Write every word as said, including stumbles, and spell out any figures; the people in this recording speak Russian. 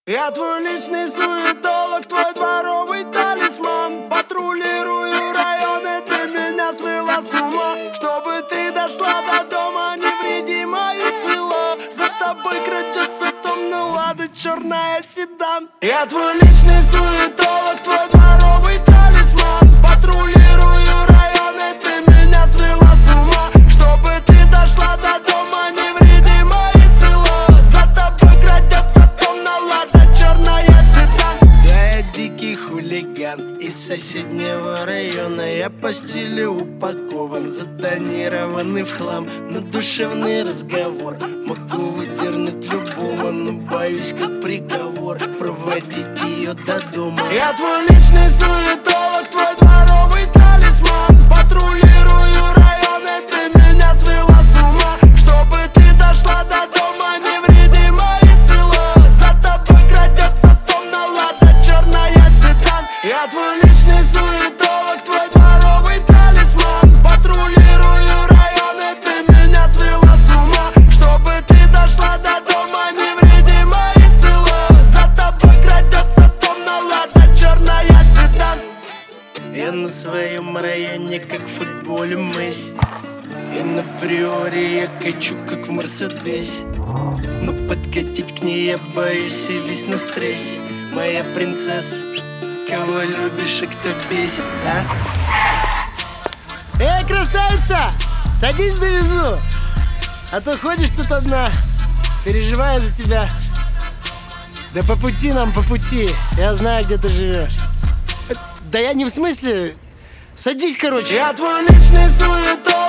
Я твой личный суетолог, твой дворовый талисман. Патрулирую районы, ты меня свела с ума. Чтобы ты дошла до дома невредимая и цела. За тобой крадется томно лада черная седан. Я твой личный суетолог, твой дворовый талисман. Патрулирую районы, ты меня свела с ума. Чтобы ты дошла до дома невредимая и цела. За тобой крадется томно лада черная седан. Да, я дикий хулиган из соседнего района. Я по стилю упакован, затонированный в хлам. Но душевный разговор могу выдернуть любого, но боюсь, как приговор, проводить ее до дома. Я твой личный суетолог, твой дворовый талисман. Патрулирую районы, ты меня свела с ума. Чтобы ты дошла до дома невредимая и цела. За тобой крадется томно лада черная седан. Я твой личный суетолог, твой дворовый талисман. Патрулирую районы, ты меня свела с ума. Чтобы ты дошла до дома невредимая и цела. За тобой крадется томно лада черная седан. Я на своем районе, как в футболе Месси. И на приоре я качу, как в Мерседесе. Но подкатить к ней я боюсь и весь на стрессе. Моя принцесса, кого любишь и кто бесит, а? Эй, красавица, садись, довезу. А то ходишь тут одна, переживаю за тебя. Да по пути нам, по пути. Я знаю, где ты живешь. Да я не в смысле. Садись, короче. Я твой личный суетолог.